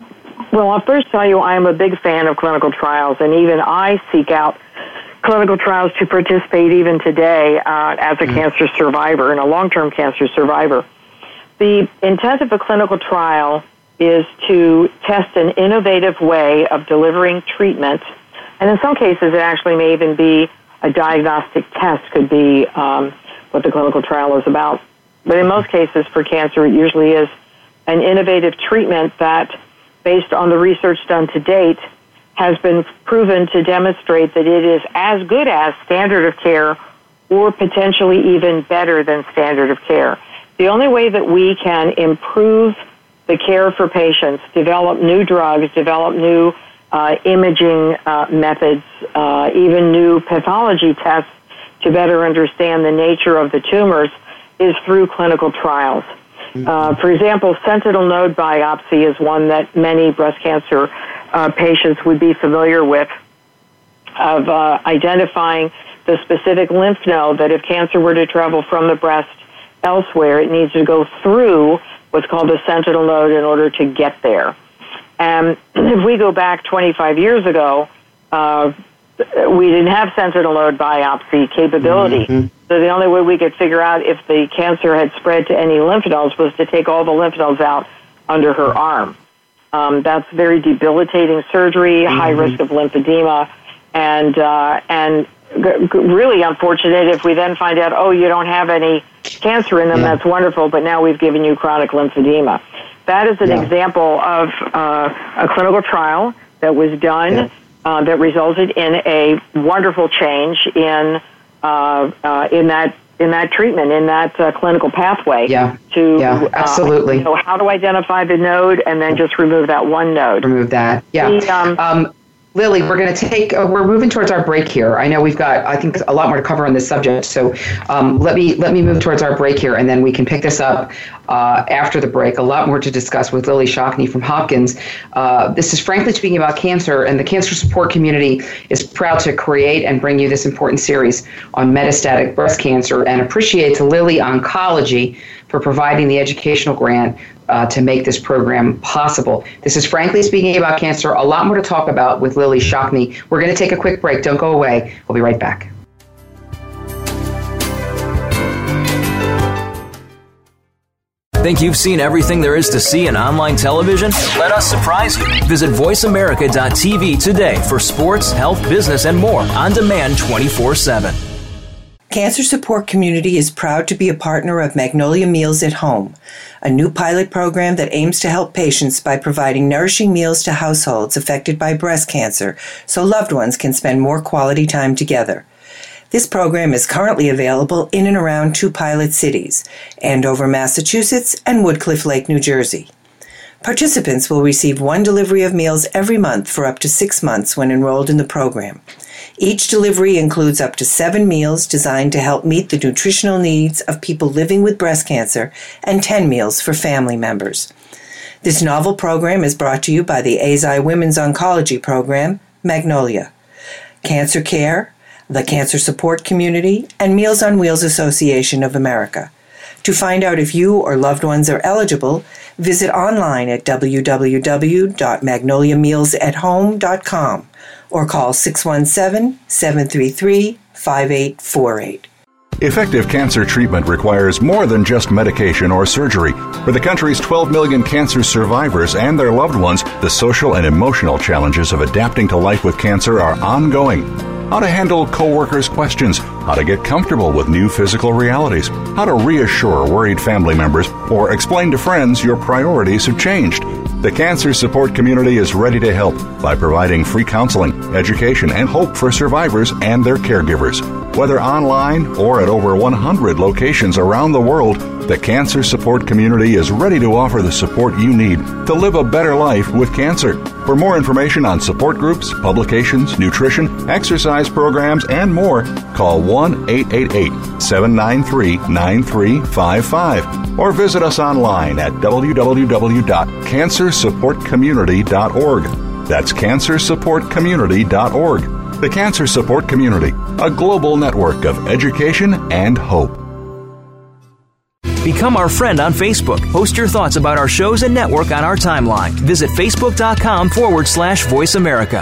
Well, I'll first tell you I am a big fan of clinical trials, and even I seek out clinical trials to participate even today uh, as a mm-hmm. cancer survivor and a long-term cancer survivor. The intent of a clinical trial is to test an innovative way of delivering treatment, and in some cases it actually may even be a diagnostic test, could be um, what the clinical trial is about. But in most cases for cancer, it usually is an innovative treatment that, based on the research done to date, has been proven to demonstrate that it is as good as standard of care or potentially even better than standard of care. The only way that we can improve the care for patients, develop new drugs, develop new uh, imaging uh, methods, uh, even new pathology tests to better understand the nature of the tumors, is through clinical trials. Uh, for example, sentinel node biopsy is one that many breast cancer uh, patients would be familiar with, of uh, identifying the specific lymph node that if cancer were to travel from the breast elsewhere, it needs to go through what's called a sentinel node in order to get there. And if we go back twenty-five years ago, uh, we didn't have sentinel node biopsy capability. Mm-hmm. So the only way we could figure out if the cancer had spread to any lymph nodes was to take all the lymph nodes out under her arm. Um, that's very debilitating surgery, mm-hmm. high risk of lymphedema, and uh, and g- really unfortunate if we then find out, oh, you don't have any cancer in them. Yeah. That's wonderful, but now we've given you chronic lymphedema. That is an yeah. example of uh, a clinical trial that was done. Yeah. Uh, that resulted in a wonderful change in uh, uh, in that in that treatment, in that uh, clinical pathway. Yeah. To yeah, absolutely. Uh, you know, how to identify the node and then just remove that one node. Remove that. Yeah. The, um, um, Lily, we're going to take, uh, we're moving towards our break here. I know we've got, I think, a lot more to cover on this subject. So um, let me let me move towards our break here, and then we can pick this up uh, after the break. A lot more to discuss with Lily Shockney from Hopkins. Uh, this is Frankly Speaking About Cancer, and the cancer support community is proud to create and bring you this important series on metastatic breast cancer, and appreciates Lilly Oncology for providing the educational grant Uh, to make this program possible. This is Frankly Speaking About Cancer. A lot more to talk about with Lily Shockney. We're going to take a quick break. Don't go away. We'll be right back. Think you've seen everything there is to see in online television? Let us surprise you. Visit voice america dot t v today for sports, health, business, and more on demand twenty-four seven. Cancer Support Community is proud to be a partner of Magnolia Meals at Home, a new pilot program that aims to help patients by providing nourishing meals to households affected by breast cancer so loved ones can spend more quality time together. This program is currently available in and around two pilot cities, Andover, Massachusetts, and Woodcliff Lake, New Jersey. Participants will receive one delivery of meals every month for up to six months when enrolled in the program. Each delivery includes up to seven meals designed to help meet the nutritional needs of people living with breast cancer and ten meals for family members. This novel program is brought to you by the A Z I Women's Oncology Program, Magnolia, Cancer Care, the Cancer Support Community, and Meals on Wheels Association of America. To find out if you or loved ones are eligible, visit online at w w w dot magnolia meals at home dot com or call six one seven, seven three three, five eight four eight. Effective cancer treatment requires more than just medication or surgery. For the country's twelve million cancer survivors and their loved ones, the social and emotional challenges of adapting to life with cancer are ongoing. How to handle coworkers' questions, how to get comfortable with new physical realities, how to reassure worried family members, or explain to friends your priorities have changed. The Cancer Support Community is ready to help by providing free counseling, education, and hope for survivors and their caregivers. Whether online or at over one hundred locations around the world, the Cancer Support Community is ready to offer the support you need to live a better life with cancer. For more information on support groups, publications, nutrition, exercise programs, and more, call one eight eight eight, seven nine three, nine three five five or visit us online at w w w dot cancer support community dot org. That's cancer support community dot org. The Cancer Support Community, a global network of education and hope. Become our friend on Facebook. Post your thoughts about our shows and network on our timeline. Visit facebook.com forward slash Voice America.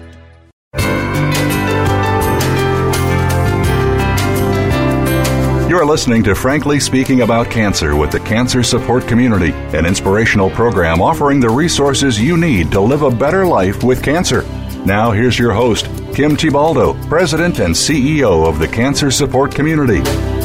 You're listening to Frankly Speaking About Cancer with the Cancer Support Community, an inspirational program offering the resources you need to live a better life with cancer. Now here's your host, Kim Thiboldeaux, President and C E O of the Cancer Support Community.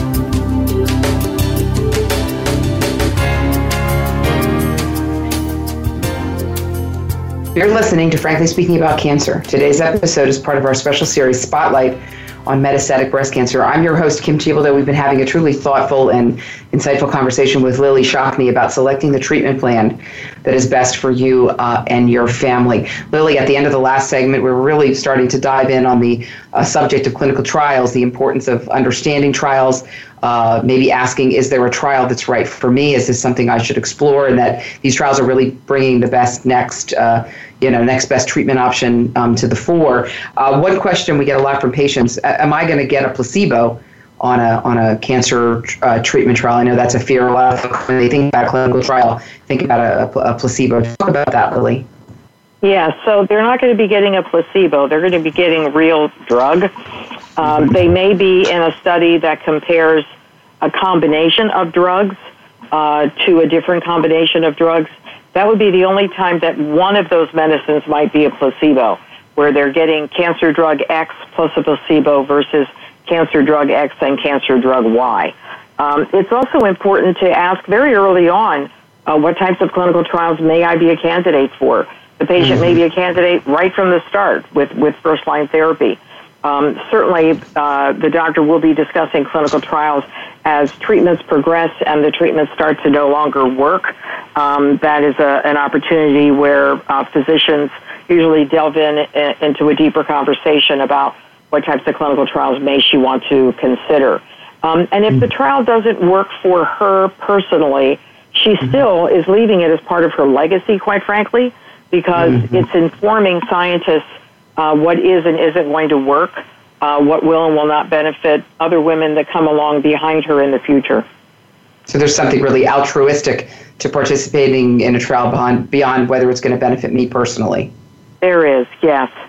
You're listening to Frankly Speaking About Cancer. Today's episode is part of our special series, Spotlight on Metastatic Breast Cancer. I'm your host, Kim Thiboldeaux. We've been having a truly thoughtful and insightful conversation with Lily Shockney about selecting the treatment plan that is best for you uh, and your family. Lily, at the end of the last segment, we're really starting to dive in on the uh, subject of clinical trials, the importance of understanding trials, uh, maybe asking, is there a trial that's right for me? Is this something I should explore? And that these trials are really bringing the best next, uh, you know, next best treatment option um, to the fore. Uh, one question we get a lot from patients, am I going to get a placebo on a on a cancer uh, treatment trial? I know that's a fear a lot of folks, when they think about a clinical trial, think about a, a placebo. Talk about that, Lily. Yeah, so they're not going to be getting a placebo. They're going to be getting real drug. Um, they may be in a study that compares a combination of drugs uh, to a different combination of drugs. That would be the only time that one of those medicines might be a placebo, where they're getting cancer drug X plus a placebo versus cancer drug X and cancer drug Y. Um, it's also important to ask very early on, uh, what types of clinical trials may I be a candidate for? The patient mm-hmm. may be a candidate right from the start with, with first-line therapy. Um, certainly, uh, the doctor will be discussing clinical trials as treatments progress and the treatments start to no longer work. Um, that is a, an opportunity where uh, physicians usually delve in, in into a deeper conversation about what types of clinical trials may she want to consider. Um, and if the trial doesn't work for her personally, she still is leaving it as part of her legacy, quite frankly, because mm-hmm. it's informing scientists uh, what is and isn't going to work, uh, what will and will not benefit other women that come along behind her in the future. So there's something really altruistic to participating in a trial beyond, beyond whether it's going to benefit me personally. There is, yes. Yeah.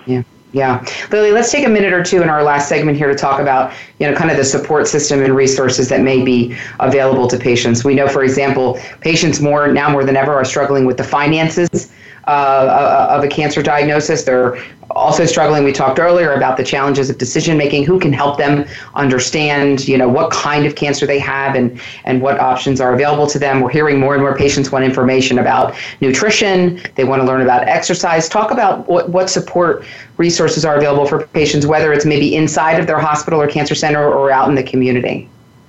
Yeah. Lily, let's take a minute or two in our last segment here to talk about, you know, kind of the support system and resources that may be available to patients. We know, for example, patients more now more than ever are struggling with the finances uh, of a cancer diagnosis. They're also struggling. We talked earlier about the challenges of decision making. Who can help them understand, you know, what kind of cancer they have and, and what options are available to them. We're hearing more and more patients want information about nutrition. They want to learn about exercise. Talk about what, what support resources are available for patients, whether it's maybe inside of their hospital or cancer center or out in the community.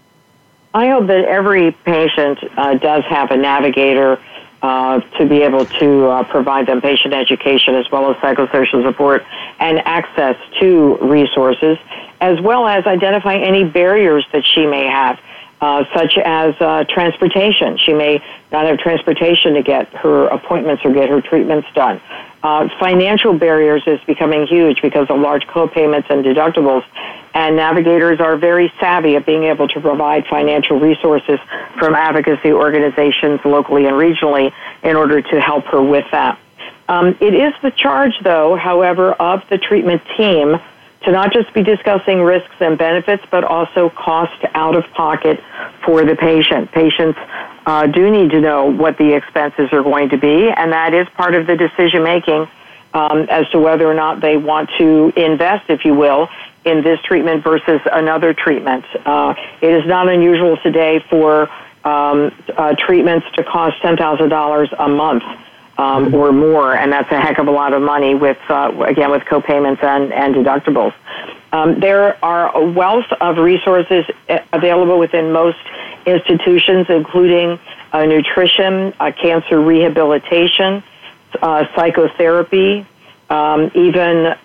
I hope that every patient uh, does have a navigator Uh, to be able to uh, provide them patient education as well as psychosocial support and access to resources, as well as identify any barriers that she may have, uh, such as uh, transportation. She may not have transportation to get her appointments or get her treatments done. Uh, financial barriers is becoming huge because of large co-payments and deductibles, and navigators are very savvy at being able to provide financial resources from advocacy organizations locally and regionally in order to help her with that. Um, it is the charge, though, however, of the treatment team to not just be discussing risks and benefits, but also cost out of pocket for the patient. Patients uh, do need to know what the expenses are going to be, and that is part of the decision making um, as to whether or not they want to invest, if you will, in this treatment versus another treatment. Uh, it is not unusual today for um, uh, treatments to cost ten thousand dollars a month. Um, or more, and that's a heck of a lot of money with, uh, again, with co-payments and, and deductibles. Um, there are a wealth of resources available within most institutions, including uh, nutrition, uh, cancer rehabilitation, uh, psychotherapy, um, even uh,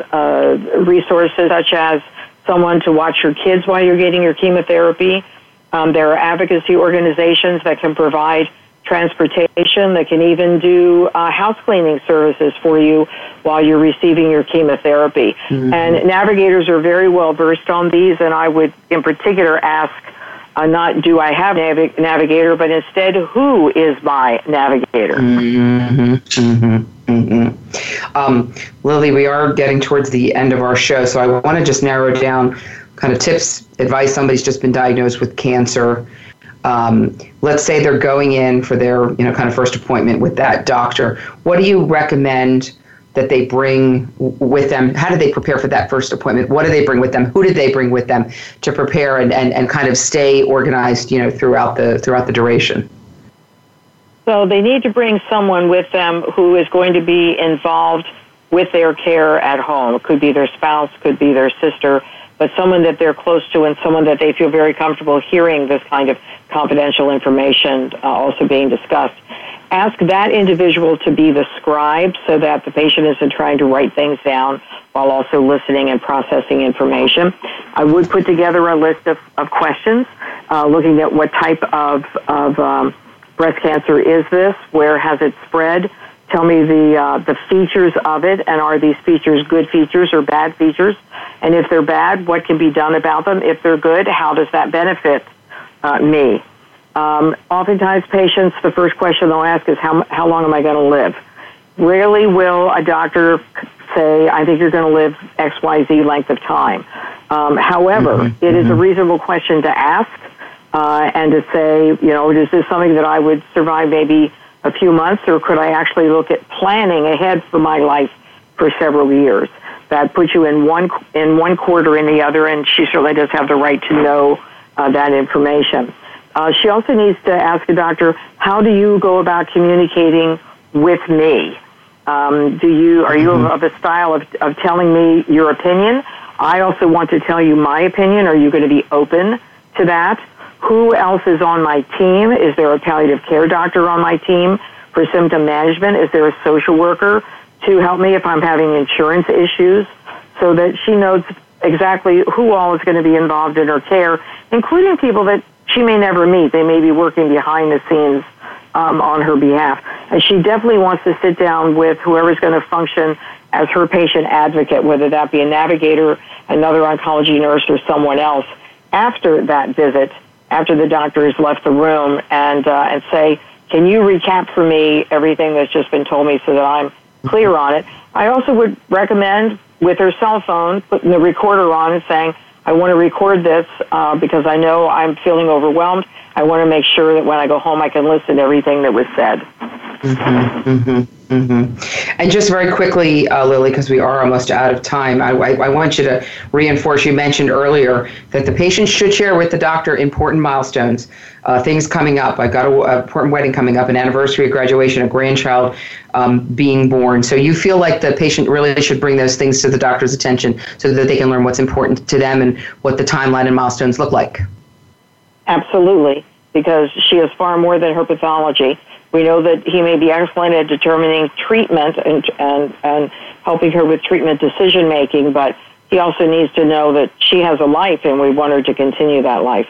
uh, resources such as someone to watch your kids while you're getting your chemotherapy. Um, there are advocacy organizations that can provide transportation, that can even do uh, house cleaning services for you while you're receiving your chemotherapy. Mm-hmm. And navigators are very well versed on these, and I would in particular ask uh, not do I have a nav- navigator, but instead who is my navigator? Mm-hmm. Mm-hmm. Mm-hmm. Um, Lily, we are getting towards the end of our show, so I want to just narrow down kind of tips, advice. Somebody's just been diagnosed with cancer. Um, let's say they're going in for their, you know, kind of first appointment with that doctor. What do you recommend that they bring with them? How do they prepare for that first appointment? What do they bring with them? Who did they bring with them to prepare and, and, and kind of stay organized, you know, throughout the throughout the duration? So they need to bring someone with them who is going to be involved with their care at home. It could be their spouse, could be their sister, but someone that they're close to and someone that they feel very comfortable hearing this kind of confidential information uh, also being discussed. Ask that individual to be the scribe so that the patient isn't trying to write things down while also listening and processing information. I would put together a list of, of questions, uh, looking at what type of, of um, breast cancer is this, where has it spread, tell me the uh, the features of it, and are these features good features or bad features? And if they're bad, what can be done about them? If they're good, how does that benefit uh, me? Um, oftentimes, patients, the first question they'll ask is, how how long am I going to live? Rarely will a doctor say, I think you're going to live X Y Z length of time. Um, however, mm-hmm. it is mm-hmm. a reasonable question to ask uh, and to say, you know, is this something that I would survive maybe a few months, or could I actually look at planning ahead for my life for several years? That puts you in one in one quarter in the other, and she certainly does have the right to know uh, that information. Uh, she also needs to ask a doctor, how do you go about communicating with me? Um, do you are you mm-hmm. of a style of, of telling me your opinion? I also want to tell you my opinion. Are you going to be open to that? Who else is on my team? Is there a palliative care doctor on my team for symptom management? Is there a social worker to help me if I'm having insurance issues, so that she knows exactly who all is going to be involved in her care, including people that she may never meet. They may be working behind the scenes um, on her behalf. And she definitely wants to sit down with whoever's going to function as her patient advocate, whether that be a navigator, another oncology nurse, or someone else, after that visit, after the doctor has left the room, and uh, and say, can you recap for me everything that's just been told me so that I'm clear on it? I also would recommend with her cell phone, putting the recorder on and saying, I want to record this uh, because I know I'm feeling overwhelmed. I want to make sure that when I go home I can listen to everything that was said. Mm-hmm, mm-hmm, mm-hmm. And just very quickly, uh, Lily, because we are almost out of time, I, I, I want you to reinforce, you mentioned earlier that the patient should share with the doctor important milestones, uh, things coming up. I've got an important wedding coming up, an anniversary, a graduation, a grandchild um, being born. So you feel like the patient really should bring those things to the doctor's attention so that they can learn what's important to them and what the timeline and milestones look like. Absolutely, because she is far more than her pathology. We know that he may be excellent at determining treatment and and, and helping her with treatment decision-making, but he also needs to know that she has a life and we want her to continue that life.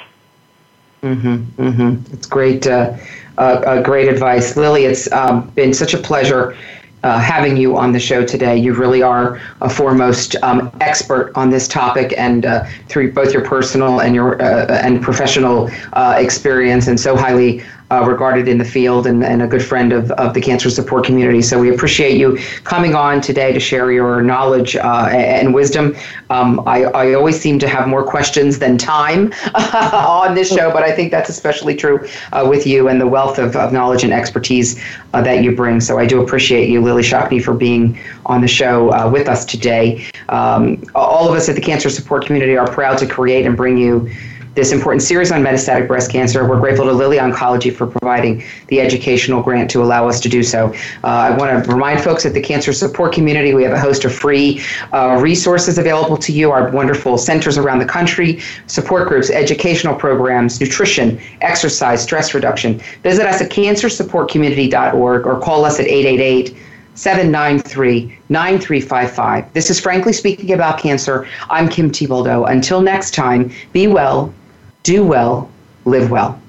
Mm-hmm, mm-hmm. It's great, uh, uh, uh, great advice. Lily, it's um, been such a pleasure uh, having you on the show today. You really are a foremost um, expert on this topic, and uh, through both your personal and your uh, and professional uh, experience, and so highly Uh, regarded in the field, and, and a good friend of, of the cancer support community. So we appreciate you coming on today to share your knowledge uh, and wisdom. Um, I, I always seem to have more questions than time on this show, but I think that's especially true uh, with you and the wealth of, of knowledge and expertise uh, that you bring. So I do appreciate you, Lily Shockney, for being on the show uh, with us today. Um, all of us at the Cancer Support Community are proud to create and bring you this important series on metastatic breast cancer. We're grateful to Lilly Oncology for providing the educational grant to allow us to do so. Uh, I want to remind folks at the Cancer Support Community, we have a host of free uh, resources available to you, our wonderful centers around the country, support groups, educational programs, nutrition, exercise, stress reduction. Visit us at cancer support community dot org or call us at eight eight eight, seven nine three, nine three five five. This is Frankly Speaking About Cancer. I'm Kim Thiboldeaux. Until next time, be well, do well, live well.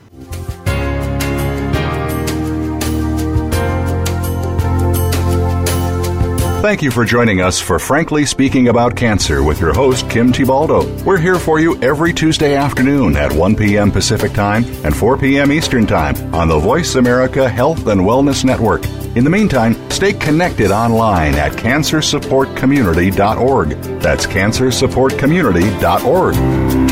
Thank you for joining us for Frankly Speaking About Cancer with your host, Kim Thiboldeaux. We're here for you every Tuesday afternoon at one p.m. Pacific Time and four p.m. Eastern Time on the Voice America Health and Wellness Network. In the meantime, stay connected online at cancer support community dot org. That's cancer support community dot org.